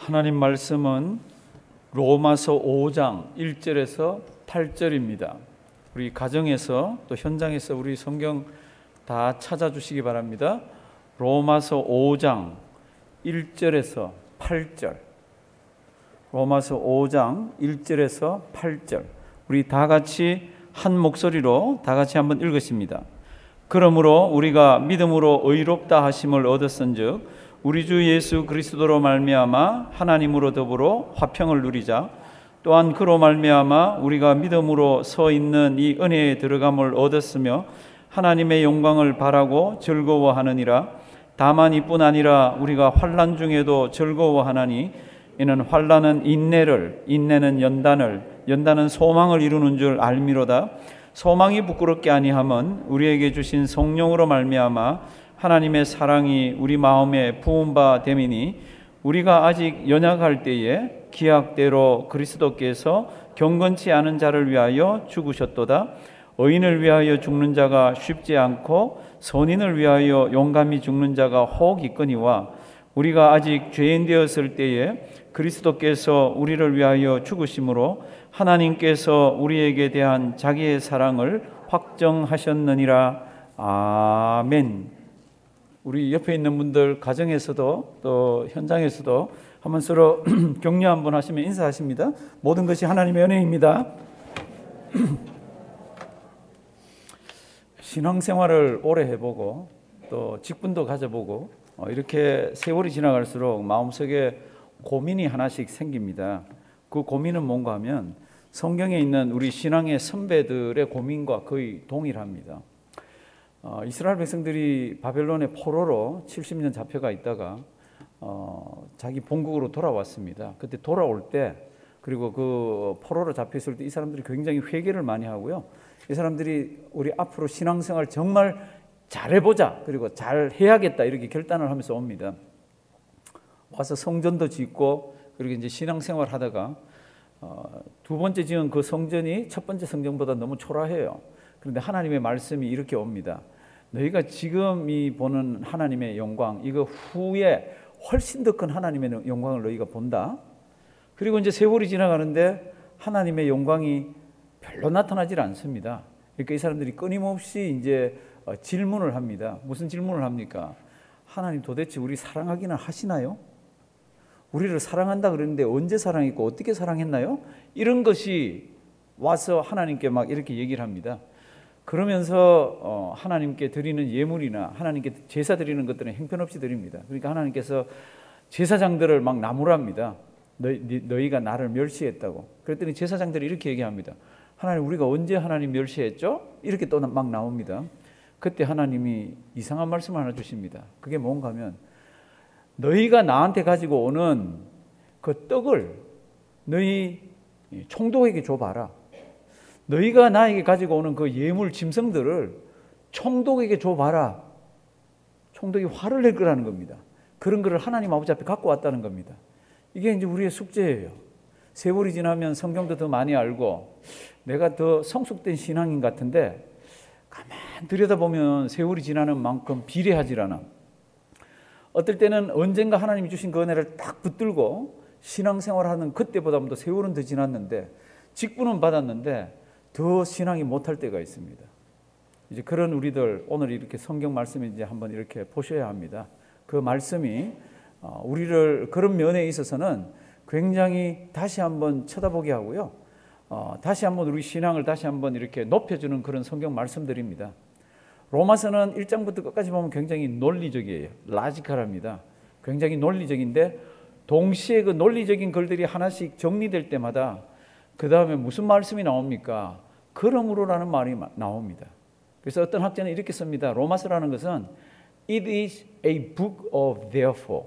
하나님 말씀은 로마서 5장 1절에서 8절입니다. 우리 가정에서 또 현장에서 우리 성경 다 찾아주시기 바랍니다. 로마서 5장 1절에서 8절. 로마서 5장 1절에서 8절. 우리 다 같이 한 목소리로 다 같이 한번 읽으십니다. 그러므로 우리가 믿음으로 의롭다 하심을 얻었은즉 우리 주 예수 그리스도로 말미암아 하나님으로 더불어 화평을 누리자. 또한 그로 말미암아 우리가 믿음으로 서 있는 이 은혜에 들어감을 얻었으며 하나님의 영광을 바라고 즐거워하느니라. 다만 이뿐 아니라 우리가 환난 중에도 즐거워하나니 이는 환난은 인내를, 인내는 연단을, 연단은 소망을 이루는 줄 알미로다. 소망이 부끄럽게 아니함은 우리에게 주신 성령으로 말미암아 하나님의 사랑이 우리 마음에 부은 바 됨이니 우리가 아직 연약할 때에 기약대로 그리스도께서 경건치 않은 자를 위하여 죽으셨도다. 의인을 위하여 죽는 자가 쉽지 않고 선인을 위하여 용감히 죽는 자가 혹 있거니와 우리가 아직 죄인 되었을 때에 그리스도께서 우리를 위하여 죽으심으로 하나님께서 우리에게 대한 자기의 사랑을 확정하셨느니라. 아멘. 우리 옆에 있는 분들 가정에서도 또 현장에서도 한번 서로 격려 한번 하시면 인사하십니다. 모든 것이 하나님의 은혜입니다. 신앙생활을 오래 해보고 또 직분도 가져보고 이렇게 세월이 지나갈수록 마음속에 고민이 하나씩 생깁니다. 그 고민은 뭔가 하면 성경에 있는 우리 신앙의 선배들의 고민과 거의 동일합니다. 이스라엘 백성들이 바벨론의 포로로 70년 잡혀가 있다가 자기 본국으로 돌아왔습니다. 그때 돌아올 때 그리고 그 포로로 잡혔을 때 이 사람들이 굉장히 회개를 많이 하고요. 이 사람들이 우리 앞으로 신앙생활 정말 잘해보자 그리고 잘 해야겠다 이렇게 결단을 하면서 옵니다. 와서 성전도 짓고 그리고 이제 신앙생활 하다가 두 번째 지은 그 성전이 첫 번째 성전보다 너무 초라해요. 그런데 하나님의 말씀이 이렇게 옵니다. 너희가 지금 이 보는 하나님의 영광, 이거 후에 훨씬 더 큰 하나님의 영광을 너희가 본다. 그리고 이제 세월이 지나가는데 하나님의 영광이 별로 나타나질 않습니다. 그러니까 이 사람들이 끊임없이 이제 질문을 합니다. 무슨 질문을 합니까? 하나님 도대체 우리 사랑하기는 하시나요? 우리를 사랑한다 그랬는데 언제 사랑했고 어떻게 사랑했나요? 이런 것이 와서 하나님께 막 이렇게 얘기를 합니다. 그러면서 하나님께 드리는 예물이나 하나님께 제사 드리는 것들은 형편없이 드립니다. 그러니까 하나님께서 제사장들을 막 나무랍니다. 너희가 나를 멸시했다고. 그랬더니 제사장들이 이렇게 얘기합니다. 하나님 우리가 언제 하나님 멸시했죠? 이렇게 또 막 나옵니다. 그때 하나님이 이상한 말씀을 하나 주십니다. 그게 뭔가 하면 너희가 나한테 가지고 오는 그 떡을 너희 총독에게 줘봐라. 너희가 나에게 가지고 오는 그 예물 짐승들을 총독에게 줘봐라. 총독이 화를 낼 거라는 겁니다. 그런 거를 하나님 아버지 앞에 갖고 왔다는 겁니다. 이게 이제 우리의 숙제예요. 세월이 지나면 성경도 더 많이 알고 내가 더 성숙된 신앙인 같은데 가만 들여다보면 세월이 지나는 만큼 비례하지 않아. 어떨 때는 언젠가 하나님이 주신 그 은혜를 딱 붙들고 신앙생활하는 그때보다도 세월은 더 지났는데 직분은 받았는데 더 신앙이 못할 때가 있습니다. 이제 그런 우리들 오늘 이렇게 성경 말씀을 이제 한번 이렇게 보셔야 합니다. 그 말씀이 우리를 그런 면에 있어서는 굉장히 다시 한번 쳐다보게 하고요. 다시 한번 우리 신앙을 다시 한번 이렇게 높여주는 그런 성경 말씀들입니다. 로마서는 1장부터 끝까지 보면 굉장히 논리적이에요. 라지컬합니다. 굉장히 논리적인데 동시에 그 논리적인 글들이 하나씩 정리될 때마다 그 다음에 무슨 말씀이 나옵니까? 그러므로라는 말이 나옵니다. 그래서 어떤 학자는 이렇게 씁니다. 로마서라는 것은 It is a book of therefore.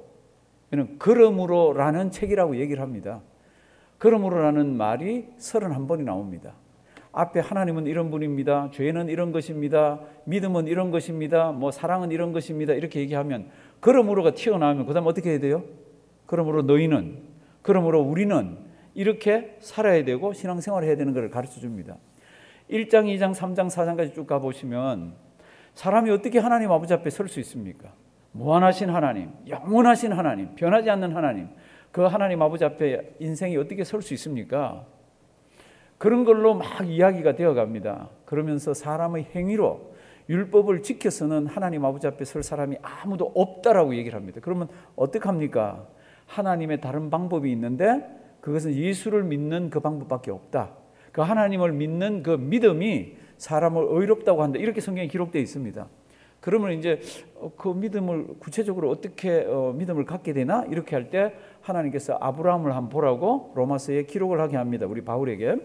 그러므로라는 책이라고 얘기를 합니다. 그러므로라는 말이 31번이 나옵니다. 앞에 하나님은 이런 분입니다. 죄는 이런 것입니다. 믿음은 이런 것입니다. 뭐 사랑은 이런 것입니다. 이렇게 얘기하면 그러므로가 튀어나오면 그 다음 어떻게 해야 돼요? 그러므로 너희는, 그러므로 우리는 이렇게 살아야 되고 신앙생활을 해야 되는 것을 가르쳐 줍니다. 1장, 2장, 3장, 4장까지 쭉 가보시면 사람이 어떻게 하나님 아버지 앞에 설 수 있습니까? 무한하신 하나님, 영원하신 하나님, 변하지 않는 하나님, 그 하나님 아버지 앞에 인생이 어떻게 설 수 있습니까? 그런 걸로 막 이야기가 되어갑니다. 그러면서 사람의 행위로 율법을 지켜서는 하나님 아버지 앞에 설 사람이 아무도 없다라고 얘기를 합니다. 그러면 어떡합니까? 하나님의 다른 방법이 있는데 그것은 예수를 믿는 그 방법밖에 없다. 그 하나님을 믿는 그 믿음이 사람을 의롭다고 한다. 이렇게 성경에 기록되어 있습니다. 그러면 이제 그 믿음을 구체적으로 어떻게 믿음을 갖게 되나? 이렇게 할 때 하나님께서 아브라함을 한번 보라고 로마서에 기록을 하게 합니다. 우리 바울에게.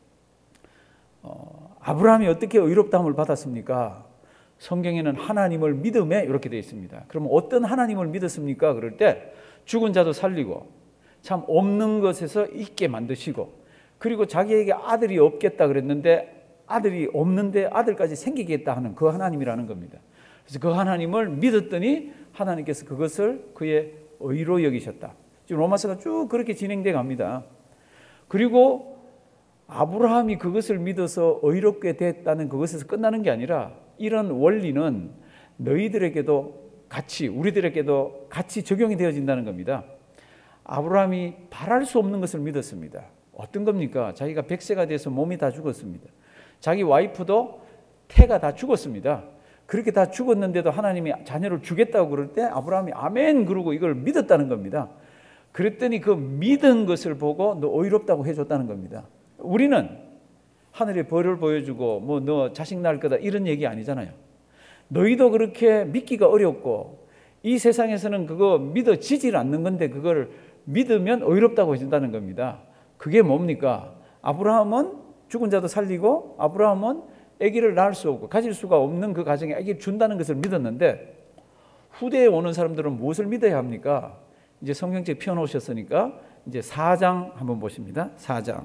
아브라함이 어떻게 의롭다함을 받았습니까? 성경에는 하나님을 믿음에 이렇게 되어 있습니다. 그럼 어떤 하나님을 믿었습니까? 그럴 때 죽은 자도 살리고 참 없는 것에서 있게 만드시고 그리고 자기에게 아들이 없겠다 그랬는데 아들이 없는데 아들까지 생기겠다 하는 그 하나님이라는 겁니다. 그래서 그 하나님을 믿었더니 하나님께서 그것을 그의 의로 여기셨다. 지금 로마서가 쭉 그렇게 진행돼 갑니다. 그리고 아브라함이 그것을 믿어서 의롭게 됐다는 그것에서 끝나는 게 아니라 이런 원리는 너희들에게도 같이 우리들에게도 같이 적용이 되어진다는 겁니다. 아브라함이 바랄 수 없는 것을 믿었습니다. 어떤 겁니까? 자기가 100세가 돼서 몸이 다 죽었습니다. 자기 와이프도 태가 다 죽었습니다. 그렇게 다 죽었는데도 하나님이 자녀를 주겠다고 그럴 때 아브라함이 아멘 그러고 이걸 믿었다는 겁니다. 그랬더니 그 믿은 것을 보고 너 의롭다고 해줬다는 겁니다. 우리는 하늘의 벌을 보여주고 뭐 너 자식 낳을 거다 이런 얘기 아니잖아요. 너희도 그렇게 믿기가 어렵고 이 세상에서는 그거 믿어지질 않는 건데 그걸 믿으면 의롭다고 해준다는 겁니다. 그게 뭡니까? 아브라함은 죽은 자도 살리고 아브라함은 아기를 낳을 수 없고 가질 수가 없는 그 가정에 아기를 준다는 것을 믿었는데 후대에 오는 사람들은 무엇을 믿어야 합니까? 이제 성경책 펴놓으셨으니까 이제 4장 한번 보십니다. 4장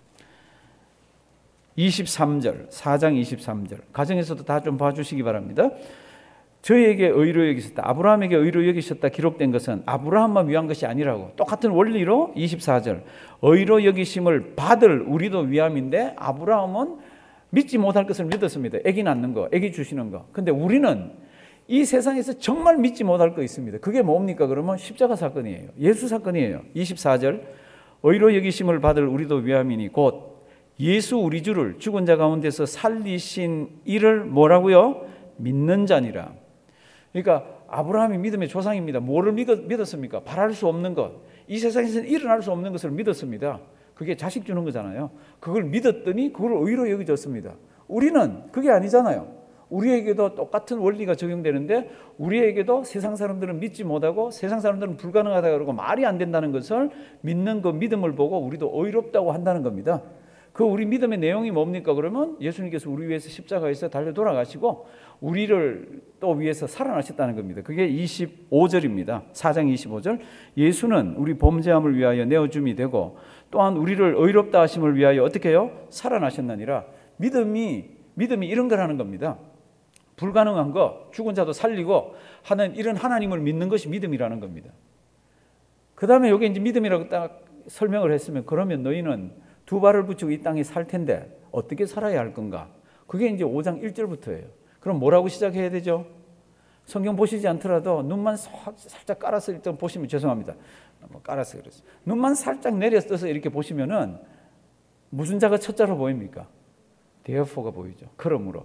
23절 4장 23절 가정에서도 다 좀 봐주시기 바랍니다. 저희에게 의로 여기셨다. 아브라함에게 의로 여기셨다 기록된 것은 아브라함만 위한 것이 아니라고 똑같은 원리로 24절 의로 여기심을 받을 우리도 위함인데 아브라함은 믿지 못할 것을 믿었습니다. 아기 낳는 거, 아기 주시는 거. 근데 우리는 이 세상에서 정말 믿지 못할 거 있습니다. 그게 뭡니까? 그러면 십자가 사건이에요. 예수 사건이에요. 24절 의로 여기심을 받을 우리도 위함이니 곧 예수 우리 주를 죽은 자 가운데서 살리신 이를 뭐라고요? 믿는 자니라. 그러니까 아브라함이 믿음의 조상입니다. 뭐를 믿었습니까? 바랄 수 없는 것. 이 세상에서는 일어날 수 없는 것을 믿었습니다. 그게 자식 주는 거잖아요. 그걸 믿었더니 그걸 의로 여겨졌습니다. 우리는 그게 아니잖아요. 우리에게도 똑같은 원리가 적용되는데 우리에게도 세상 사람들은 믿지 못하고 세상 사람들은 불가능하다고 그러고 말이 안 된다는 것을 믿는 그 믿음을 보고 우리도 의롭다고 한다는 겁니다. 그 우리 믿음의 내용이 뭡니까? 그러면 예수님께서 우리 위해서 십자가에서 달려 돌아가시고 우리를 또 위해서 살아나셨다는 겁니다. 그게 25절입니다. 4장 25절 예수는 우리 범죄함을 위하여 내어줌이 되고 또한 우리를 의롭다 하심을 위하여 어떻게 해요? 살아나셨나니라. 믿음이 이런 거라는 겁니다. 불가능한 거 죽은 자도 살리고 하는 이런 하나님을 믿는 것이 믿음이라는 겁니다. 그 다음에 여기 이제 믿음이라고 딱 설명을 했으면 그러면 너희는 두 발을 붙이고 이 땅에 살 텐데 어떻게 살아야 할 건가? 그게 이제 5장 1절부터예요. 그럼 뭐라고 시작해야 되죠? 성경 보시지 않더라도 눈만 살짝 깔아서 일단 보시면 죄송합니다. 깔아서 그랬어요. 눈만 살짝 내려서 이렇게 보시면은 무슨 자가 첫 자로 보입니까? Therefore가 보이죠. 그러므로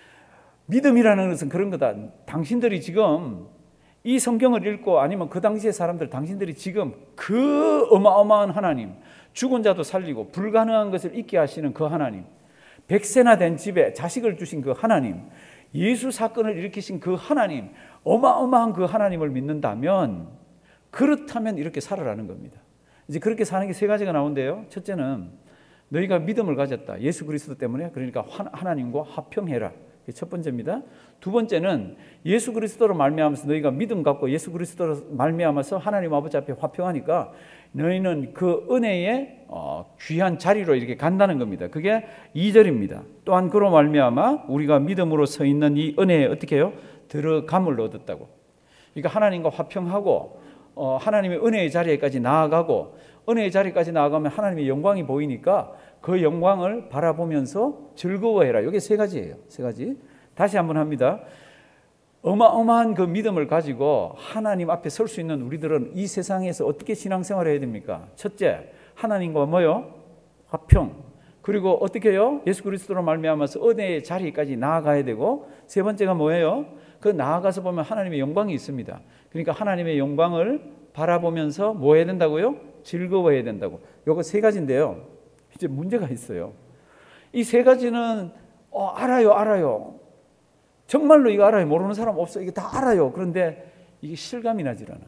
믿음이라는 것은 그런 거다. 당신들이 지금 이 성경을 읽고 아니면 그 당시의 사람들 당신들이 지금 그 어마어마한 하나님 죽은 자도 살리고 불가능한 것을 있게 하시는 그 하나님 100세나 된 집에 자식을 주신 그 하나님 예수 사건을 일으키신 그 하나님 어마어마한 그 하나님을 믿는다면 그렇다면 이렇게 살아라는 겁니다. 이제 그렇게 사는 게 세 가지가 나오는데요. 첫째는 너희가 믿음을 가졌다. 예수 그리스도 때문에 그러니까 하나님과 화평해라. 첫 번째입니다. 두 번째는 예수 그리스도로 말미암아서 너희가 믿음 갖고 예수 그리스도로 말미암아서 하나님 아버지 앞에 화평하니까 너희는 그 은혜의 귀한 자리로 이렇게 간다는 겁니다. 그게 2절입니다. 또한 그로 말미암아 우리가 믿음으로 서 있는 이 은혜에 어떻게 해요? 들어감을 얻었다고. 그러니까 하나님과 화평하고 하나님의 은혜의 자리에까지 나아가고 은혜의 자리까지 나아가면 하나님의 영광이 보이니까 그 영광을 바라보면서 즐거워해라. 이게 세 가지예요. 세 가지. 다시 한번 합니다. 어마어마한 그 믿음을 가지고 하나님 앞에 설 수 있는 우리들은 이 세상에서 어떻게 신앙생활을 해야 됩니까? 첫째, 하나님과 뭐요? 화평. 그리고 어떻게 해요? 예수 그리스도로 말미암아서 은혜의 자리까지 나아가야 되고, 세 번째가 뭐예요? 그 나아가서 보면 하나님의 영광이 있습니다. 그러니까 하나님의 영광을 바라보면서 뭐 해야 된다고요? 즐거워해야 된다고. 요거 세 가지인데요. 이제 문제가 있어요. 이 세 가지는 알아요. 정말로 이거 알아요. 모르는 사람 없어. 이게 다 알아요. 그런데 이게 실감이 나질 않아.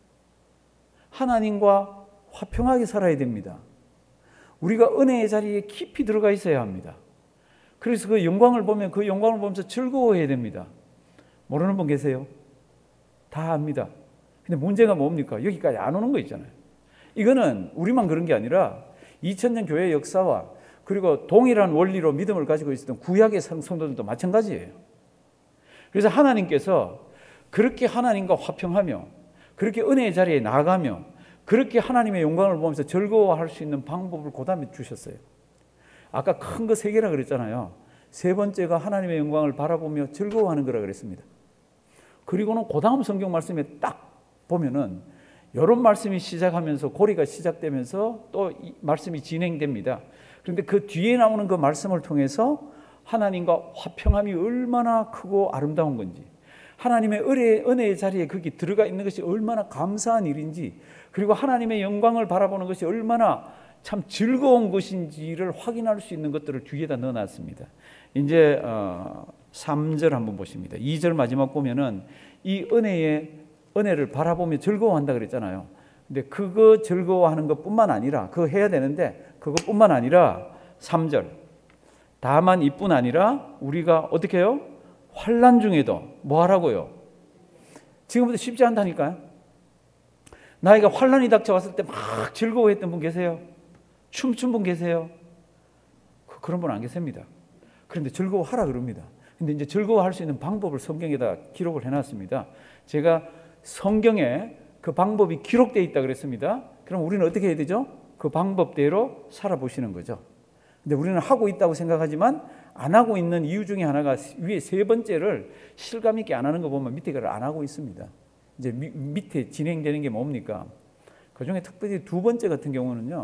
하나님과 화평하게 살아야 됩니다. 우리가 은혜의 자리에 깊이 들어가 있어야 합니다. 그래서 그 영광을 보면서 즐거워해야 됩니다. 모르는 분 계세요? 다 압니다. 근데 문제가 뭡니까? 여기까지 안 오는 거 있잖아요. 이거는 우리만 그런 게 아니라 2000년 교회의 역사와 그리고 동일한 원리로 믿음을 가지고 있었던 구약의 성도들도 마찬가지예요. 그래서 하나님께서 그렇게 하나님과 화평하며 그렇게 은혜의 자리에 나아가며 그렇게 하나님의 영광을 보면서 즐거워할 수 있는 방법을 그 다음에 주셨어요. 아까 큰 거 세 개라 그랬잖아요. 세 번째가 하나님의 영광을 바라보며 즐거워하는 거라 그랬습니다. 그리고는 그 다음 성경 말씀에 딱 보면은 이런 말씀이 시작하면서 고리가 시작되면서 또 이 말씀이 진행됩니다. 그런데 그 뒤에 나오는 그 말씀을 통해서 하나님과 화평함이 얼마나 크고 아름다운 건지, 하나님의 은혜의 자리에 거기 들어가 있는 것이 얼마나 감사한 일인지, 그리고 하나님의 영광을 바라보는 것이 얼마나 참 즐거운 것인지를 확인할 수 있는 것들을 뒤에다 넣어놨습니다. 이제 3절 한번 보십니다. 2절 마지막 보면은 이 은혜를 바라보며 즐거워한다 그랬잖아요. 근데 그거 즐거워하는 것뿐만 아니라 그거 해야 되는데 그것뿐만 아니라 3절 다만 이뿐 아니라 우리가 어떻게 해요? 환난 중에도 뭐 하라고요? 지금부터 쉽지 않다니까요. 나이가 환난이 닥쳐왔을 때 막 즐거워했던 분 계세요? 춤춘 분 계세요? 그런 분 안 계십니다. 그런데 즐거워하라 그럽니다. 근데 이제 즐거워할 수 있는 방법을 성경에다 기록을 해놨습니다. 제가 성경에 그 방법이 기록되어 있다 그랬습니다. 그럼 우리는 어떻게 해야 되죠? 그 방법대로 살아보시는 거죠. 근데 우리는 하고 있다고 생각하지만 안 하고 있는 이유 중에 하나가 위에 세 번째를 실감 있게 안 하는 거 보면 밑에 걸 안 하고 있습니다. 이제 밑에 진행되는 게 뭡니까? 그 중에 특별히 두 번째 같은 경우는요,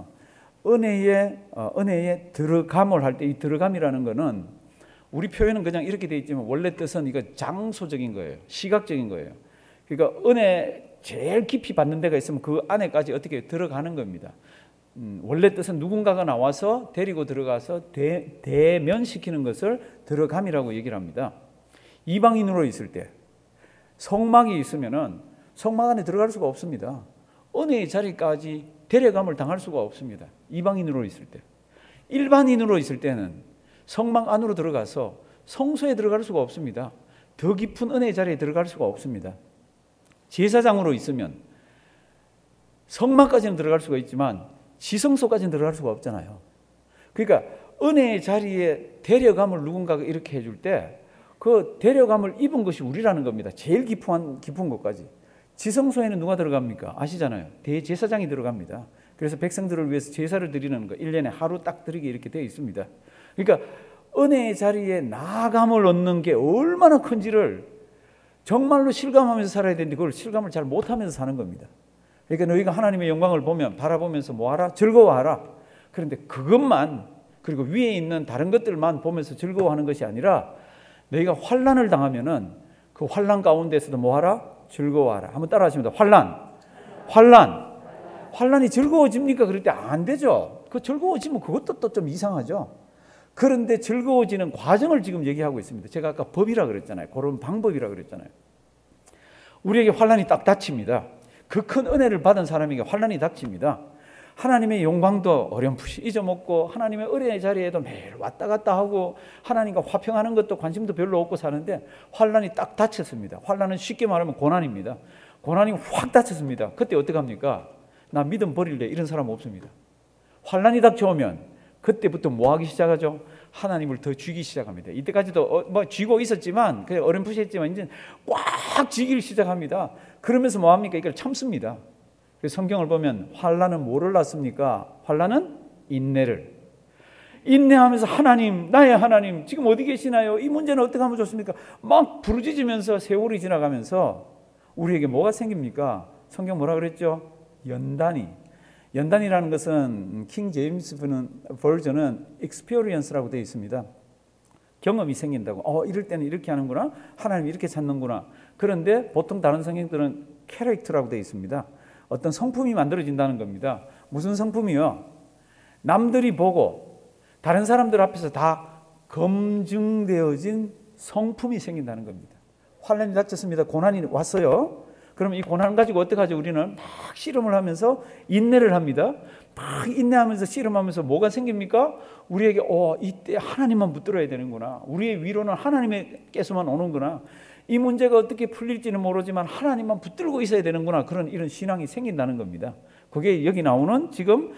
은혜에 들어감을 할 때 이 들어감이라는 거는 우리 표현은 그냥 이렇게 되어 있지만 원래 뜻은 이거 장소적인 거예요. 시각적인 거예요. 그러니까 은혜 제일 깊이 받는 데가 있으면 그 안에까지 어떻게 들어가는 겁니다. 원래 뜻은 누군가가 나와서 데리고 들어가서 대면시키는 것을 들어감이라고 얘기를 합니다. 이방인으로 있을 때 성막이 있으면은 성막 안에 들어갈 수가 없습니다. 은혜의 자리까지 데려감을 당할 수가 없습니다. 이방인으로 있을 때. 일반인으로 있을 때는 성막 안으로 들어가서 성소에 들어갈 수가 없습니다. 더 깊은 은혜의 자리에 들어갈 수가 없습니다. 제사장으로 있으면 성막까지는 들어갈 수가 있지만 지성소까지는 들어갈 수가 없잖아요. 그러니까 은혜의 자리에 데려감을 누군가가 이렇게 해줄 때 그 데려감을 입은 것이 우리라는 겁니다. 제일 깊은 것까지. 지성소에는 누가 들어갑니까? 아시잖아요. 대제사장이 들어갑니다. 그래서 백성들을 위해서 제사를 드리는 거 1년에 하루 딱 드리게 이렇게 되어 있습니다. 그러니까 은혜의 자리에 나아감을 얻는 게 얼마나 큰지를 정말로 실감하면서 살아야 되는데 그걸 실감을 잘 못하면서 사는 겁니다. 그러니까 너희가 하나님의 영광을 바라보면서 뭐하라? 즐거워하라. 그런데 그것만, 그리고 위에 있는 다른 것들만 보면서 즐거워하는 것이 아니라 너희가 환난을 당하면은 그 환난 가운데서도 뭐하라? 즐거워하라. 한번 따라 하십니다. 환난이 즐거워집니까? 그럴 때 안 되죠. 그 즐거워지면 그것도 또 좀 이상하죠. 그런데 즐거워지는 과정을 지금 얘기하고 있습니다. 제가 아까 법이라 그랬잖아요. 그런 방법이라 그랬잖아요. 우리에게 환난이 딱 닥칩니다. 그 큰 은혜를 받은 사람에게 환난이 닥칩니다. 하나님의 영광도 어렴풋이 잊어먹고 하나님의 은혜의 자리에도 매일 왔다 갔다 하고 하나님과 화평하는 것도 관심도 별로 없고 사는데 환난이 딱 닥쳤습니다. 환난은 쉽게 말하면 고난입니다. 고난이 확 닥쳤습니다. 그때 어떡합니까? 나 믿음 버릴래 이런 사람 없습니다. 환난이 닥쳐오면 그때부터 뭐 하기 시작하죠? 하나님을 더 쥐기 시작합니다. 이때까지도 뭐 쥐고 있었지만 그냥 어렴풋이 했지만 이제 꽉 쥐기를 시작합니다. 그러면서 뭐 합니까? 이걸 참습니다. 그래서 성경을 보면 환난은 뭐를 낳습니까? 환난은 인내를 인내하면서 하나님, 나의 하나님 지금 어디 계시나요? 이 문제는 어떻게 하면 좋습니까? 막 부르짖으면서 세월이 지나가면서 우리에게 뭐가 생깁니까? 성경 뭐라 그랬죠? 연단이. 연단이라는 것은 킹 제임스 버전은 experience라고 되어 있습니다. 경험이 생긴다고. 이럴 때는 이렇게 하는구나. 하나님 이렇게 찾는구나. 그런데 보통 다른 성경들은 캐릭터라고 되어 있습니다. 어떤 성품이 만들어진다는 겁니다. 무슨 성품이요? 남들이 보고 다른 사람들 앞에서 다 검증되어진 성품이 생긴다는 겁니다. 환난이 닥쳤습니다. 고난이 왔어요. 그러면 이 고난 가지고 어떻게 하죠? 우리는 막 씨름을 하면서 인내를 합니다. 막 인내하면서 씨름하면서 뭐가 생깁니까? 우리에게 이때 하나님만 붙들어야 되는구나. 우리의 위로는 하나님께서만 오는구나. 이 문제가 어떻게 풀릴지는 모르지만 하나님만 붙들고 있어야 되는구나. 그런 이런 신앙이 생긴다는 겁니다. 그게 여기 나오는 지금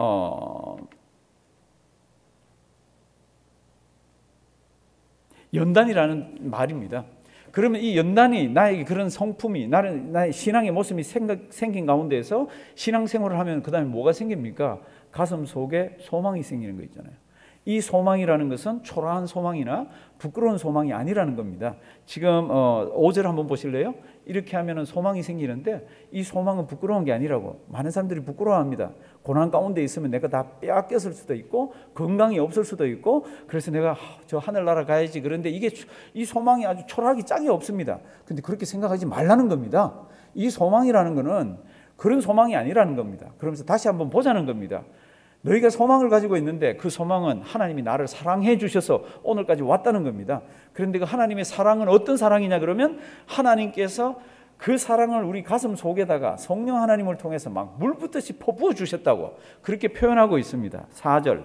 연단이라는 말입니다. 그러면 이 연단이 나에게 그런 성품이 나의 신앙의 모습이 생긴 가운데에서 신앙생활을 하면 그 다음에 뭐가 생깁니까? 가슴 속에 소망이 생기는 거 있잖아요. 이 소망이라는 것은 초라한 소망이나 부끄러운 소망이 아니라는 겁니다. 지금 5절 한번 보실래요? 이렇게 하면 소망이 생기는데 이 소망은 부끄러운 게 아니라고. 많은 사람들이 부끄러워합니다. 고난 가운데 있으면 내가 다 빼앗겼을 수도 있고 건강이 없을 수도 있고 그래서 내가 저 하늘나라 가야지. 그런데 이 소망이 아주 초라하기 짝이 없습니다. 근데 그렇게 생각하지 말라는 겁니다. 이 소망이라는 것은 그런 소망이 아니라는 겁니다. 그러면서 다시 한번 보자는 겁니다. 너희가 소망을 가지고 있는데 그 소망은 하나님이 나를 사랑해 주셔서 오늘까지 왔다는 겁니다. 그런데 그 하나님의 사랑은 어떤 사랑이냐 그러면 하나님께서 그 사랑을 우리 가슴 속에다가 성령 하나님을 통해서 막 물붓듯이 퍼부어 주셨다고 그렇게 표현하고 있습니다. 4절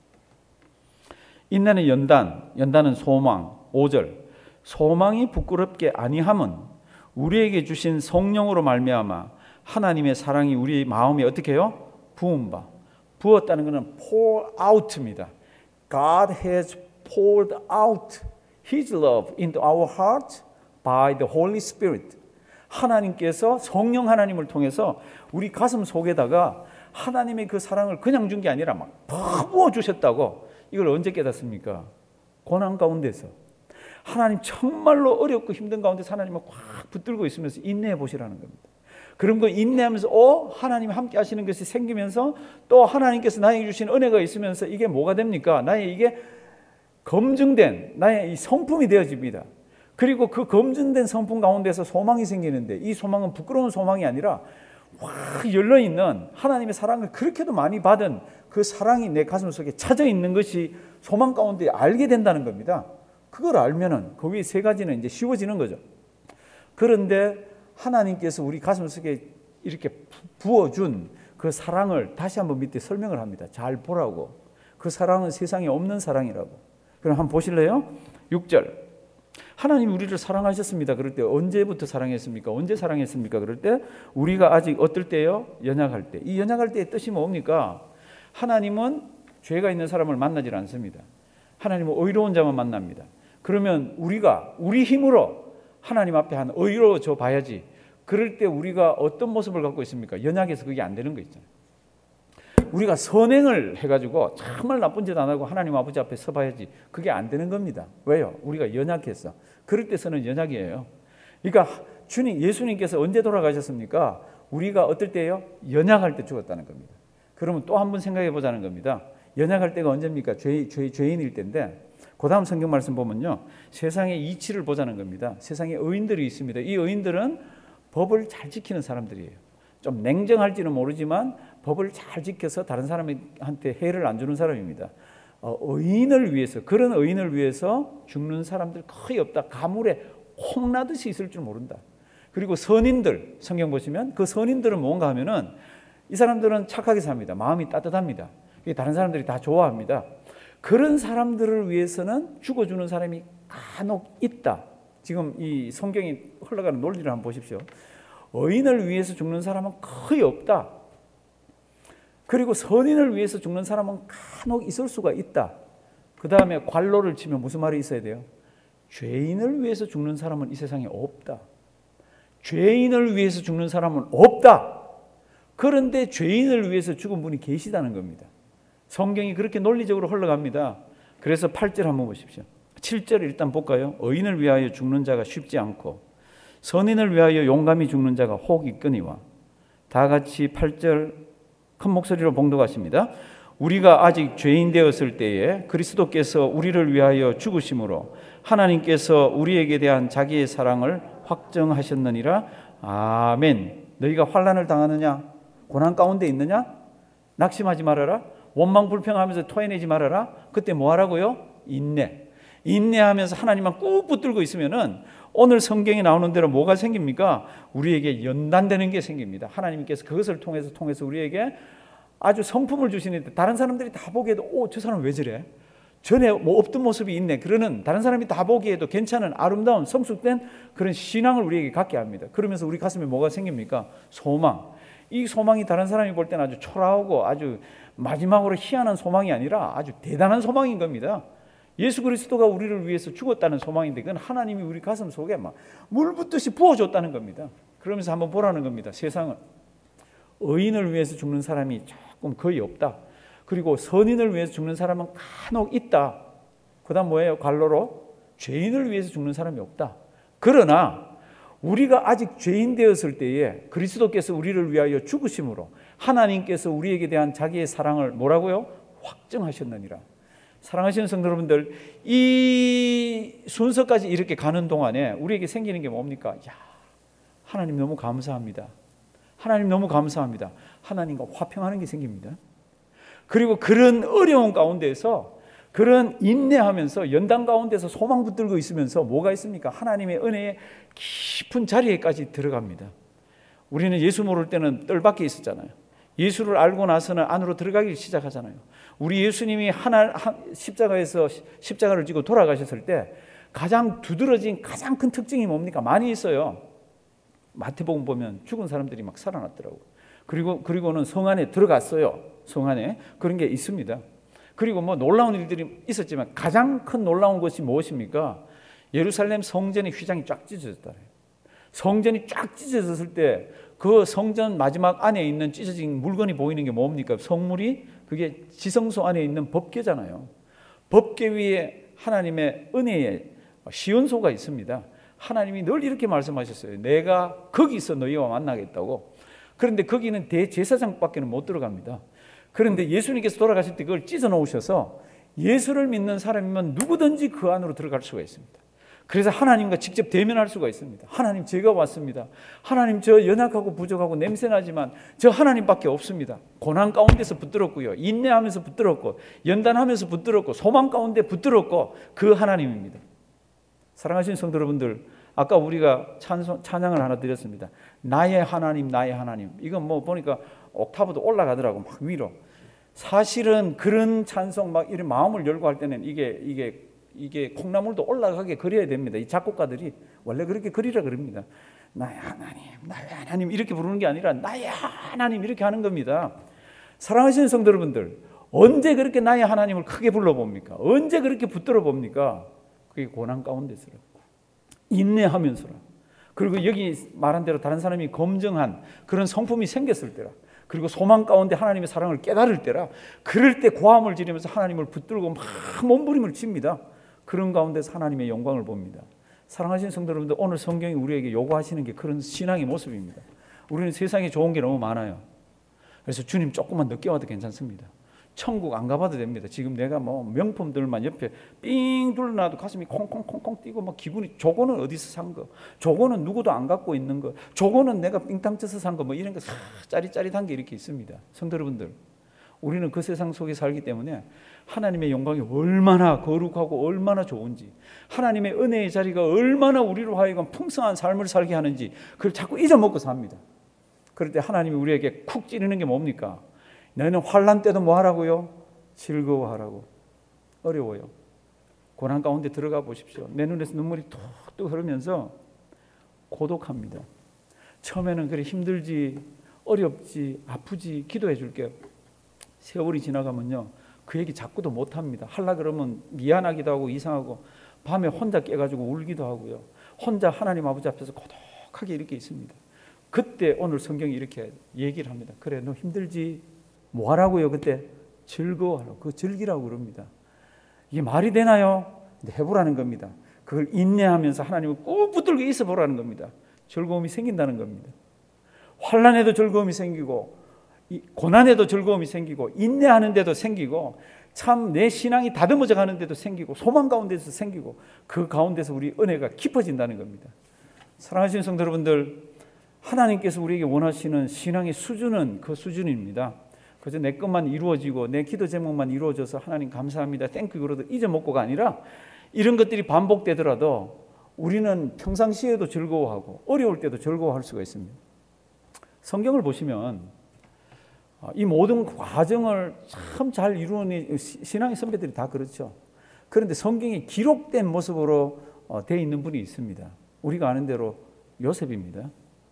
인내는 연단은 소망. 5절 소망이 부끄럽게 아니함은 우리에게 주신 성령으로 말미암아 하나님의 사랑이 우리 마음에 어떻게 해요? 부은 바. 부었다는 것은 pour out입니다. God has poured out His love into our hearts by the Holy Spirit. 하나님께서 성령 하나님을 통해서 우리 가슴 속에다가 하나님의 그 사랑을 그냥 준 게 아니라 막 부어 주셨다고. 이걸 언제 깨닫습니까? 고난 가운데서. 하나님 정말로 어렵고 힘든 가운데서 하나님을 꽉 붙들고 있으면서 인내해 보시라는 겁니다. 그런 거 인내하면서 하나님 함께 하시는 것이 생기면서 또 하나님께서 나에게 주신 은혜가 있으면서 이게 뭐가 됩니까? 나의 이게 검증된 나의 이 성품이 되어집니다. 그리고 그 검증된 성품 가운데서 소망이 생기는데 이 소망은 부끄러운 소망이 아니라 확 열려있는 하나님의 사랑을 그렇게도 많이 받은 그 사랑이 내 가슴 속에 차져 있는 것이 소망 가운데 알게 된다는 겁니다. 그걸 알면은 거기 세 가지는 이제 쉬워지는 거죠. 그런데 하나님께서 우리 가슴 속에 이렇게 부어준 그 사랑을 다시 한번 밑에 설명을 합니다. 잘 보라고. 그 사랑은 세상에 없는 사랑이라고. 그럼 한번 보실래요? 6절. 하나님이 우리를 사랑하셨습니다. 그럴 때 언제부터 사랑했습니까? 언제 사랑했습니까? 그럴 때 우리가 아직 어떨 때요? 연약할 때. 이 연약할 때의 뜻이 뭡니까? 하나님은 죄가 있는 사람을 만나질 않습니다. 하나님은 의로운 자만 만납니다. 그러면 우리가 우리 힘으로 하나님 앞에 한 의로워져 봐야지. 그럴 때 우리가 어떤 모습을 갖고 있습니까? 연약해서 그게 안 되는 거 있잖아요. 우리가 선행을 해가지고 정말 나쁜 짓 안 하고 하나님 아버지 앞에 서봐야지. 그게 안 되는 겁니다. 왜요? 우리가 연약해서. 그럴 때서는 연약이에요. 그러니까 예수님께서 언제 돌아가셨습니까? 우리가 어떨 때예요? 연약할 때 죽었다는 겁니다. 그러면 또 한 번 생각해 보자는 겁니다. 연약할 때가 언제입니까? 죄인일 때인데 그 다음 성경 말씀 보면요. 세상의 이치를 보자는 겁니다. 세상에 의인들이 있습니다. 이 의인들은 법을 잘 지키는 사람들이에요. 좀 냉정할지는 모르지만 법을 잘 지켜서 다른 사람한테 해를 안 주는 사람입니다. 의인을 위해서, 그런 의인을 위해서 죽는 사람들 거의 없다. 가물에 콩나듯이 있을 줄 모른다. 그리고 선인들, 성경 보시면 그 선인들은 뭔가 하면은 이 사람들은 착하게 삽니다. 마음이 따뜻합니다. 다른 사람들이 다 좋아합니다. 그런 사람들을 위해서는 죽어주는 사람이 간혹 있다. 지금 이 성경이 흘러가는 논리를 한번 보십시오. 의인을 위해서 죽는 사람은 거의 없다. 그리고 선인을 위해서 죽는 사람은 간혹 있을 수가 있다. 그 다음에 괄호를 치면 무슨 말이 있어야 돼요? 죄인을 위해서 죽는 사람은 이 세상에 없다. 죄인을 위해서 죽는 사람은 없다. 그런데 죄인을 위해서 죽은 분이 계시다는 겁니다. 성경이 그렇게 논리적으로 흘러갑니다. 그래서 8절 한번 보십시오. 7절 일단 볼까요? 의인을 위하여 죽는 자가 쉽지 않고 선인을 위하여 용감히 죽는 자가 혹 있거니와. 다 같이 8절 큰 목소리로 봉독하십니다. 우리가 아직 죄인 되었을 때에 그리스도께서 우리를 위하여 죽으심으로 하나님께서 우리에게 대한 자기의 사랑을 확정하셨느니라. 아멘. 너희가 환난을 당하느냐? 고난 가운데 있느냐? 낙심하지 말아라. 원망 불평하면서 토해내지 말아라. 그때 뭐 하라고요? 인내하면서 하나님만 꾹 붙들고 있으면은 오늘 성경에 나오는 대로 뭐가 생깁니까? 우리에게 연단되는 게 생깁니다. 하나님께서 그것을 통해서 우리에게 아주 성품을 주시는데 다른 사람들이 다 보기에도 저 사람 왜 저래? 전에 뭐 없던 모습이 있네. 그러는 다른 사람이 다 보기에도 괜찮은 아름다운 성숙된 그런 신앙을 우리에게 갖게 합니다. 그러면서 우리 가슴에 뭐가 생깁니까? 소망. 이 소망이 다른 사람이 볼 때는 아주 초라하고 아주 마지막으로 희한한 소망이 아니라 아주 대단한 소망인 겁니다. 예수 그리스도가 우리를 위해서 죽었다는 소망인데 그건 하나님이 우리 가슴 속에 막 물 붓듯이 부어줬다는 겁니다. 그러면서 한번 보라는 겁니다. 세상은 의인을 위해서 죽는 사람이 조금 거의 없다. 그리고 선인을 위해서 죽는 사람은 간혹 있다. 그 다음 뭐예요? 관로로 죄인을 위해서 죽는 사람이 없다. 그러나 우리가 아직 죄인 되었을 때에 그리스도께서 우리를 위하여 죽으심으로 하나님께서 우리에게 대한 자기의 사랑을 뭐라고요? 확정하셨느니라. 사랑하시는 성도 여러분들, 이 순서까지 이렇게 가는 동안에 우리에게 생기는 게 뭡니까? 하나님 너무 감사합니다. 하나님 너무 감사합니다. 하나님과 화평하는 게 생깁니다. 그리고 그런 어려운 가운데서 그런 인내하면서 연단 가운데서 소망 붙들고 있으면서 뭐가 있습니까? 하나님의 은혜의 깊은 자리에까지 들어갑니다. 우리는 예수 모를 때는 뜰 밖에 있었잖아요. 예수를 알고 나서는 안으로 들어가기 시작하잖아요. 우리 예수님이 십자가에서 십자가를 지고 돌아가셨을 때 가장 두드러진 가장 큰 특징이 뭡니까? 많이 있어요. 마태복음 보면 죽은 사람들이 막 살아났더라고요. 그리고는 성 안에 들어갔어요. 성 안에 그런 게 있습니다. 그리고 뭐 놀라운 일들이 있었지만 가장 큰 놀라운 것이 무엇입니까? 예루살렘 성전의 휘장이 쫙 찢어졌다. 성전이 쫙 찢어졌을 때 그 성전 마지막 안에 있는 찢어진 물건이 보이는 게 뭡니까? 성물이 그게 지성소 안에 있는 법궤잖아요. 법궤 위에 하나님의 은혜의 시온소가 있습니다. 하나님이 늘 이렇게 말씀하셨어요. 내가 거기서 너희와 만나겠다고. 그런데 거기는 대제사장밖에 못 들어갑니다. 그런데 예수님께서 돌아가실 때 그걸 찢어 놓으셔서 예수를 믿는 사람이면 누구든지 그 안으로 들어갈 수가 있습니다. 그래서 하나님과 직접 대면할 수가 있습니다. 하나님 제가 왔습니다. 하나님 저 연약하고 부족하고 냄새나지만 저 하나님밖에 없습니다. 고난 가운데서 붙들었고요. 인내하면서 붙들었고 연단하면서 붙들었고 소망 가운데 붙들었고 그 하나님입니다. 사랑하시는 성도 여러분들, 아까 우리가 찬양을 하나 드렸습니다. 나의 하나님, 나의 하나님. 이건 뭐 보니까 옥타브도 올라가더라고 막 위로. 사실은 그런 찬송 막 이런 마음을 열고 할 때는 이게 콩나물도 올라가게 그려야 됩니다. 이 작곡가들이 원래 그렇게 그리라 그럽니다. 나의 하나님, 나의 하나님 이렇게 부르는 게 아니라 나의 하나님 이렇게 하는 겁니다. 사랑하시는 성도 여러분들, 언제 그렇게 나의 하나님을 크게 불러봅니까? 언제 그렇게 붙들어 봅니까? 그게 고난 가운데서라. 인내하면서라. 그리고 여기 말한 대로 다른 사람이 검증한 그런 성품이 생겼을 때라. 그리고 소망 가운데 하나님의 사랑을 깨달을 때라. 그럴 때 고함을 지르면서 하나님을 붙들고 막 몸부림을 칩니다. 그런 가운데서 하나님의 영광을 봅니다. 사랑하시는 성도 여러분들, 오늘 성경이 우리에게 요구하시는 게 그런 신앙의 모습입니다. 우리는 세상에 좋은 게 너무 많아요. 그래서 주님 조금만 늦게 와도 괜찮습니다. 천국 안 가봐도 됩니다. 지금 내가 뭐 명품들만 옆에 삥 둘러놔도 가슴이 콩콩콩콩 뛰고 막 기분이, 저거는 어디서 산 거, 저거는 누구도 안 갖고 있는 거, 저거는 내가 삥땅 쳐서 산 거, 뭐 이런 거 짜릿짜릿한 게 이렇게 있습니다. 성도 여러분들, 우리는 그 세상 속에 살기 때문에 하나님의 영광이 얼마나 거룩하고 얼마나 좋은지, 하나님의 은혜의 자리가 얼마나 우리로 하여금 풍성한 삶을 살게 하는지 그걸 자꾸 잊어먹고 삽니다. 그럴 때 하나님이 우리에게 쿡 찌르는 게 뭡니까? 너희는 환난 때도 뭐 하라고요? 즐거워하라고. 어려워요. 고난 가운데 들어가 보십시오. 내 눈에서 눈물이 뚝뚝 흐르면서 고독합니다. 처음에는 그래 힘들지, 어렵지, 아프지, 기도해 줄게요. 세월이 지나가면요, 그 얘기 자꾸도 못합니다. 하려고 그러면 미안하기도 하고 이상하고 밤에 혼자 깨가지고 울기도 하고요. 혼자 하나님 아버지 앞에서 고독하게 이렇게 있습니다. 그때 오늘 성경이 이렇게 얘기를 합니다. 그래 너 힘들지? 뭐 하라고요? 그때 즐거워하라고. 그거 즐기라고 그럽니다. 이게 말이 되나요? 근데 해보라는 겁니다. 그걸 인내하면서 하나님을 꼭 붙들고 있어 보라는 겁니다. 즐거움이 생긴다는 겁니다. 환난에도 즐거움이 생기고 고난에도 즐거움이 생기고 인내하는 데도 생기고 참 내 신앙이 다듬어져 가는 데도 생기고 소망 가운데서 생기고 그 가운데서 우리 은혜가 깊어진다는 겁니다. 사랑하시는 성도 여러분들, 하나님께서 우리에게 원하시는 신앙의 수준은 그 수준입니다. 그래서 내 것만 이루어지고 내 기도 제목만 이루어져서 하나님 감사합니다 땡큐 그러도 잊어먹고가 아니라 이런 것들이 반복되더라도 우리는 평상시에도 즐거워하고 어려울 때도 즐거워할 수가 있습니다. 성경을 보시면 이 모든 과정을 참 잘 이루는 신앙의 선배들이 다 그렇죠. 그런데 성경이 기록된 모습으로 되어 있는 분이 있습니다. 우리가 아는 대로 요셉입니다.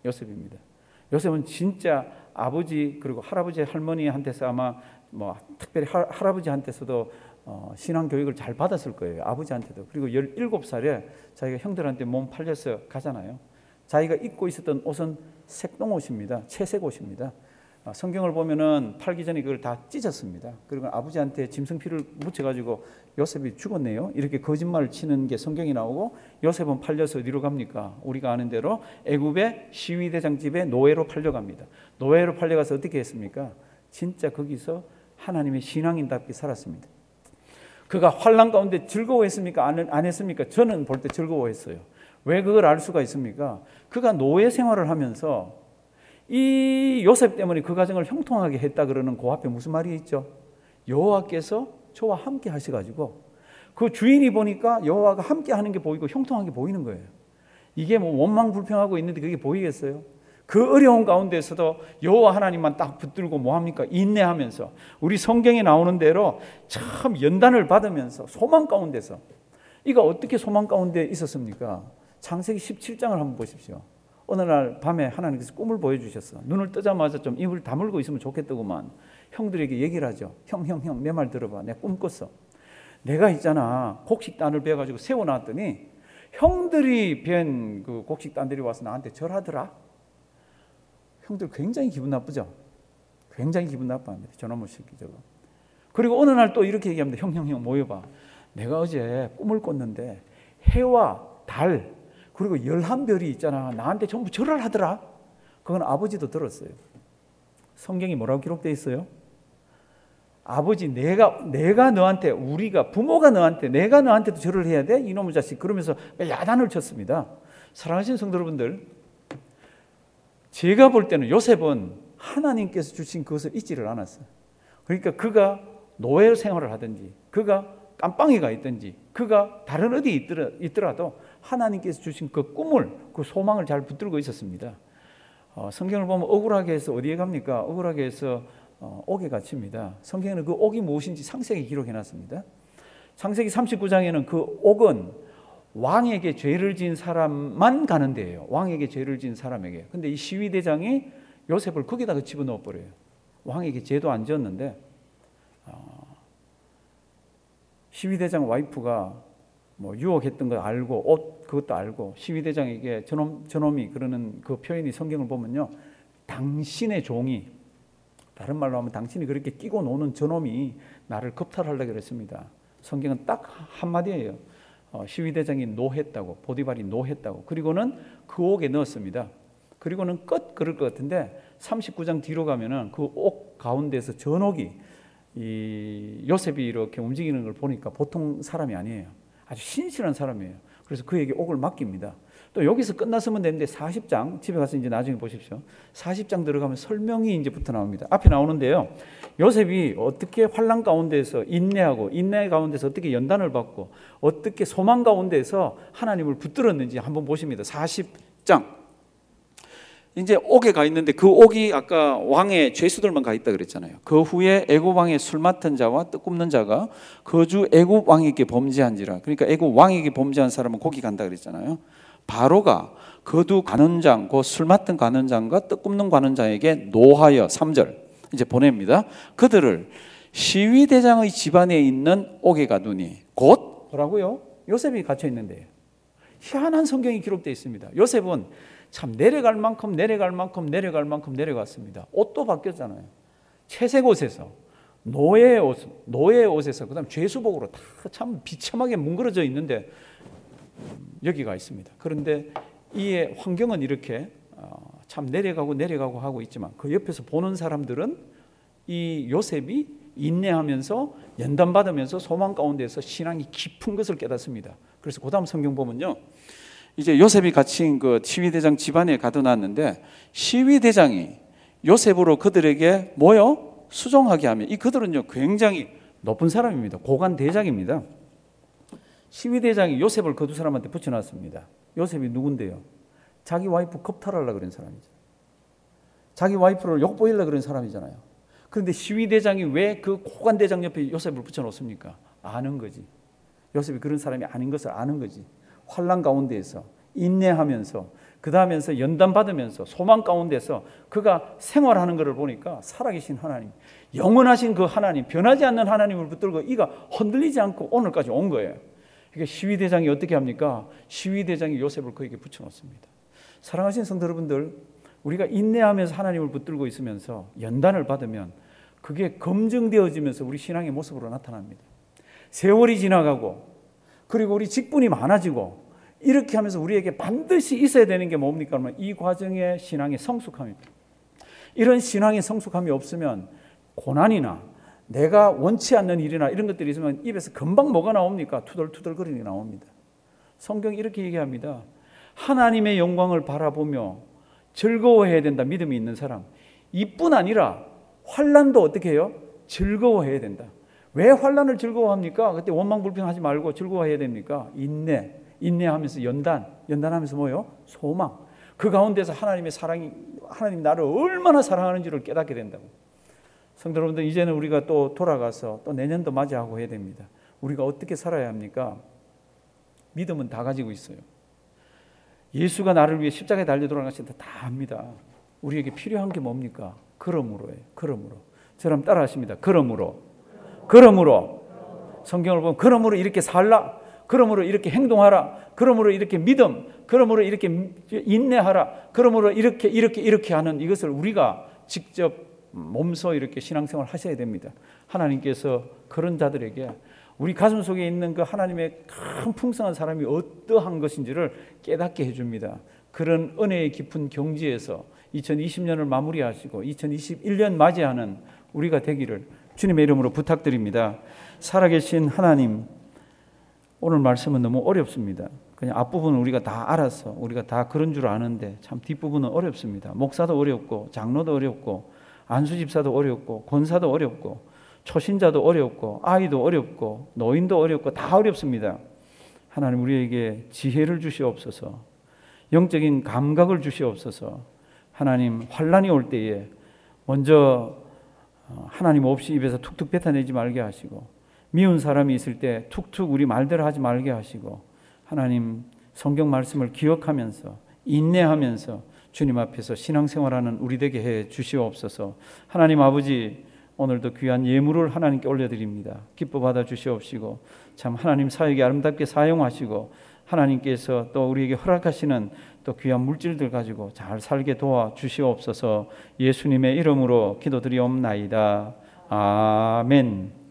요셉은 진짜 아버지 그리고 할아버지 할머니한테서 아마 뭐 특별히 할아버지한테서도 신앙 교육을 잘 받았을 거예요. 아버지한테도. 그리고 17살에 자기가 형들한테 몸 팔려서 가잖아요. 자기가 입고 있었던 옷은 색동옷입니다. 채색 옷입니다. 성경을 보면은 팔기 전에 그걸 다 찢었습니다. 그리고 아버지한테 짐승피를 묻혀가지고 요셉이 죽었네요. 이렇게 거짓말을 치는 게 성경이 나오고 요셉은 팔려서 어디로 갑니까? 우리가 아는 대로 애굽의 시위대장 집에 노예로 팔려갑니다. 노예로 팔려가서 어떻게 했습니까? 진짜 거기서 하나님의 신앙인답게 살았습니다. 그가 환난 가운데 즐거워했습니까? 안 했습니까? 저는 볼 때 즐거워했어요. 왜 그걸 알 수가 있습니까? 그가 노예 생활을 하면서 이 요셉 때문에 그 가정을 형통하게 했다 그러는 그 앞에 무슨 말이 있죠? 여호와께서 저와 함께 하셔가지고 그 주인이 보니까 여호와가 함께 하는 게 보이고 형통하게 보이는 거예요. 이게 뭐 원망불평하고 있는데 그게 보이겠어요? 그 어려운 가운데서도 여호와 하나님만 딱 붙들고 뭐합니까? 인내하면서 우리 성경에 나오는 대로 참 연단을 받으면서 소망 가운데서 이가 어떻게 소망 가운데 있었습니까? 창세기 17장을 한번 보십시오. 어느 날 밤에 하나님께서 꿈을 보여주셨어. 눈을 뜨자마자 좀 입을 다물고 있으면 좋겠다고만 형들에게 얘기를 하죠. 형 내 말 들어봐. 내가 꿈 꿨어. 내가 있잖아 곡식단을 베어가지고 세워놨더니 형들이 벤 그 곡식단들이 와서 나한테 절하더라. 형들 굉장히 기분 나쁘죠. 굉장히 기분 나빠합니다. 저놈의 새끼 저거. 그리고 어느 날 또 이렇게 얘기합니다. 형 모여봐. 내가 어제 꿈을 꿨는데 해와 달 그리고 11별이 있잖아. 나한테 전부 절을 하더라. 그건 아버지도 들었어요. 성경이 뭐라고 기록되어 있어요? 아버지 내가 너한테 우리가 부모가 너한테 내가 너한테도 절을 해야 돼? 이놈의 자식. 그러면서 야단을 쳤습니다. 사랑하시는 성도 여러분들, 제가 볼 때는 요셉은 하나님께서 주신 그것을 잊지를 않았어요. 그러니까 그가 노예 생활을 하든지 그가 깜빵이가 있든지 그가 다른 어디에 있더라도 하나님께서 주신 그 꿈을 그 소망을 잘 붙들고 있었습니다. 성경을 보면 억울하게 해서 어디에 갑니까? 억울하게 해서 옥에 갇힙니다. 성경에는 그 옥이 무엇인지 상세하게 기록해놨습니다. 창세기 39장에는 그 옥은 왕에게 죄를 지은 사람만 가는 데예요. 왕에게 죄를 지은 사람에게. 근데 이 시위대장이 요셉을 거기다가 집어넣어 버려요. 왕에게 죄도 안 지었는데 시위대장 와이프가 뭐 유혹했던 걸 알고 옷 그것도 알고 시위대장에게 저놈이 그러는 그 표현이 성경을 보면요. 당신의 종이 다른 말로 하면 당신이 그렇게 끼고 노는 저놈이 나를 겁탈하려고 그랬습니다. 성경은 딱 한마디예요. 시위대장이 노했다고 보디발이 노했다고 그리고는 그 옥에 넣었습니다. 그리고는 끝 그럴 것 같은데 39장 뒤로 가면은 그 옥 가운데서 전옥이 이 요셉이 이렇게 움직이는 걸 보니까 보통 사람이 아니에요. 아주 신실한 사람이에요. 그래서 그에게 옥을 맡깁니다. 또 여기서 끝났으면 되는데 40장 집에 가서 이제 나중에 보십시오. 40장 들어가면 설명이 이제부터 나옵니다. 앞에 나오는데요. 요셉이 어떻게 환난 가운데서 인내하고 인내 가운데서 어떻게 연단을 받고 어떻게 소망 가운데서 하나님을 붙들었는지 한번 보십니다. 40장. 이제 옥에 가 있는데 그 옥이 아까 왕의 죄수들만 가 있다 그랬잖아요. 그 후에 애굽 왕의 술 맡은 자와 떡 굽는 자가 거주 애굽 왕에게 범죄한지라. 그러니까 애굽 왕에게 범죄한 사람은 거기 간다 그랬잖아요. 바로가 거두 관원장, 그 술 맡은 관원장과 떡 굽는 관원장에게 노하여 3절 이제 보냅니다. 그들을 시위대장의 집안에 있는 옥에 가두니 곧 뭐라고요? 요셉이 갇혀 있는데요. 희한한 성경이 기록되어 있습니다. 요셉은 참 내려갈 만큼 내려갔습니다. 옷도 바뀌었잖아요. 채색 옷에서 노예의 옷에서 그다음 죄수복으로 다 참 비참하게 뭉그러져 있는데 여기가 있습니다. 그런데 이 환경은 이렇게 참 내려가고 하고 있지만 그 옆에서 보는 사람들은 이 요셉이 인내하면서 연단받으면서 소망 가운데서 신앙이 깊은 것을 깨닫습니다. 그래서 그 다음 성경 보면요, 이제 요셉이 갇힌 그 시위대장 집안에 가둬놨는데 시위대장이 요셉으로 그들에게 뭐요? 수종하게 하면, 이 그들은요 굉장히 높은 사람입니다. 고관 대장입니다. 시위대장이 요셉을 그 두 사람한테 붙여놨습니다. 요셉이 누군데요? 자기 와이프 겁탈하려고 그런 사람이죠. 자기 와이프를 욕보이려고 그런 사람이잖아요. 그런데 시위대장이 왜 그 고관대장 옆에 요셉을 붙여놓습니까? 아는 거지. 요셉이 그런 사람이 아닌 것을 아는 거지. 환난 가운데에서 인내하면서 그 다음에서 연단받으면서 소망 가운데서 그가 생활하는 것을 보니까 살아계신 하나님, 영원하신 그 하나님, 변하지 않는 하나님을 붙들고 이가 흔들리지 않고 오늘까지 온 거예요. 그러니까 시위대장이 어떻게 합니까? 시위대장이 요셉을 그에게 붙여놓습니다. 사랑하신 성도 여러분들, 우리가 인내하면서 하나님을 붙들고 있으면서 연단을 받으면 그게 검증되어지면서 우리 신앙의 모습으로 나타납니다. 세월이 지나가고 그리고 우리 직분이 많아지고 이렇게 하면서 우리에게 반드시 있어야 되는 게 뭡니까? 이 과정의 신앙의 성숙함입니다. 이런 신앙의 성숙함이 없으면 고난이나 내가 원치 않는 일이나 이런 것들이 있으면 입에서 금방 뭐가 나옵니까? 투덜투덜거리는 게 나옵니다. 성경이 이렇게 얘기합니다. 하나님의 영광을 바라보며 즐거워해야 된다. 믿음이 있는 사람. 이뿐 아니라 환난도 어떻게 해요? 즐거워해야 된다. 왜 환난을 즐거워합니까? 그때 원망불평하지 말고 즐거워해야 됩니까? 인내하면서 연단하면서 뭐요? 소망. 그 가운데서 하나님의 사랑이, 하나님 나를 얼마나 사랑하는지를 깨닫게 된다고. 성도 여러분들, 이제는 우리가 또 돌아가서 또 내년도 맞이하고 해야 됩니다. 우리가 어떻게 살아야 합니까? 믿음은 다 가지고 있어요. 예수가 나를 위해 십자가에 달려 돌아가신다 다 압니다. 우리에게 필요한 게 뭡니까? 그러므로예요. 그러므로. 저랑 따라 하십니다. 그러므로. 성경을 보면 그러므로 이렇게 살라. 그러므로 이렇게 행동하라. 그러므로 이렇게 믿음. 그러므로 이렇게 인내하라. 그러므로 이렇게 하는 이것을 우리가 직접 몸소 이렇게 신앙생활 하셔야 됩니다. 하나님께서 그런 자들에게 우리 가슴 속에 있는 그 하나님의 큰 풍성한 사람이 어떠한 것인지를 깨닫게 해줍니다. 그런 은혜의 깊은 경지에서 2020년을 마무리하시고 2021년 맞이하는 우리가 되기를 주님의 이름으로 부탁드립니다. 살아계신 하나님, 오늘 말씀은 너무 어렵습니다. 그냥 앞부분은 우리가 다 알아서 우리가 다 그런 줄 아는데 참 뒷부분은 어렵습니다. 목사도 어렵고 장로도 어렵고 안수집사도 어렵고 권사도 어렵고 초신자도 어렵고 아이도 어렵고 노인도 어렵고 다 어렵습니다. 하나님, 우리에게 지혜를 주시옵소서. 영적인 감각을 주시옵소서. 하나님, 환난이 올 때에 먼저 하나님 없이 입에서 툭툭 뱉어내지 말게 하시고, 미운 사람이 있을 때 툭툭 우리 말대로 하지 말게 하시고, 하나님 성경 말씀을 기억하면서 인내하면서 주님 앞에서 신앙생활하는 우리 되게 해 주시옵소서. 하나님 아버지, 오늘도 귀한 예물을 하나님께 올려드립니다. 기뻐 받아 주시옵시고 참 하나님 사역에 아름답게 사용하시고 하나님께서 또 우리에게 허락하시는 또 귀한 물질들 가지고 잘 살게 도와 주시옵소서. 예수님의 이름으로 기도드리옵나이다. 아멘.